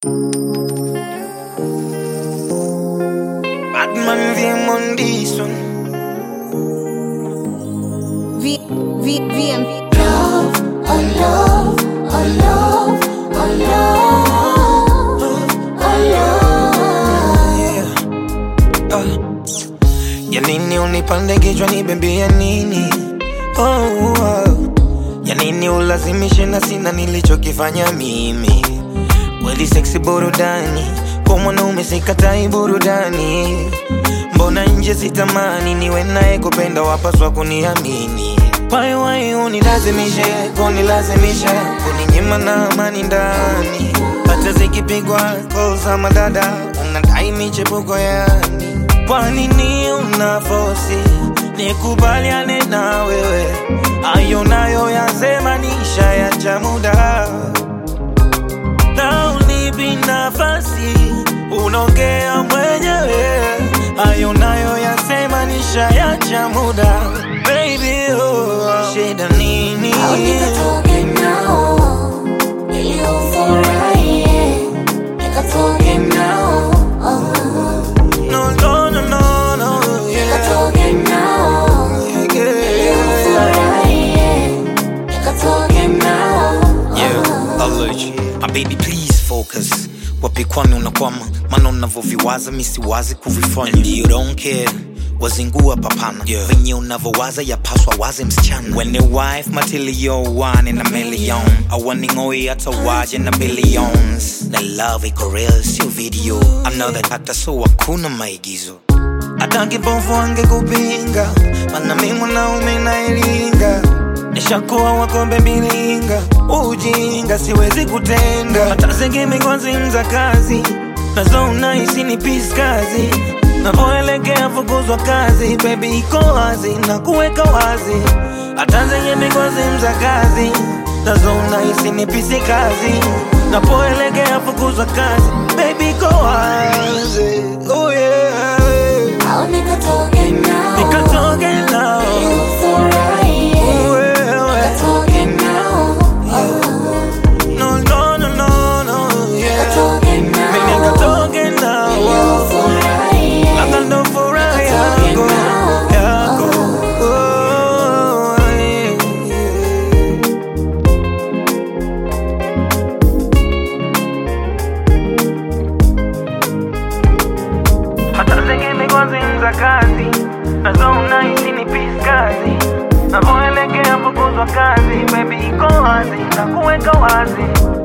Batman VM on this one. VM. Love, oh love, oh love, oh love, oh love. Ya nini unipande kichwa nibembea nini? Ya nini ulazimishe na sina nilichokifanya mimi? Kweli sexy burudani, kwa mwanaume sikatai burudani. Mbona nje sitamani niwe naye kupenda wapaswa kuniamini? Why unilazimishe, kuninyima na amani ndani. Hata zikipigwa call za madada, unadai michepuko yani. Kwa nini unafosi nikubaliane na wewe? Ayo nayo yasema nishayacha muda. Na unipi nafasi, unaongea mwenyewe. Ayo nayo yasema nishayacha muda. Baby, shida nini? Au nikatoke nao ili ufurahie, nikatoke nao No, yeah. nikatoke nao ili ufurahie, nikatoke nao allergy. My baby please focus. Wapi kwani unakwama? Maana unavoviwaza misiwazi kuvifanya. And you don't care, wazingua papana. Venye unavowaza yapaswa waze msichana. When your wife matilio 1 in a million, awaningoi hata waje na billions. Na love iko real sio video. Another hata so hakuna maigizo. Hata kipofu angekupinga, maana mimi mwanaume nailinga. Nishakuwa wako bebilinga, ujinga siwezi kutenda. Hata zingine kwa zimza kazi, nazo unahisi ni peace kazi. Napoelekea fukuzwa kazi, baby iko wazi na kuweka wazi. Hata zingine kwa zimza kazi, nazo unahisi ni peace kazi. Napoelekea fukuzwa kazi, baby iko wazi. Oh yeah. au nikatoke nao ili ufurahie, nikatoke nao nikatoke nao ili ufurahie, nikatoke nao Hata zingine kwa zinza kazi, nazo unahisi ni peace kazi. Napoelekea fukuzwa kazi, baby iko wazi na kuweka wazi.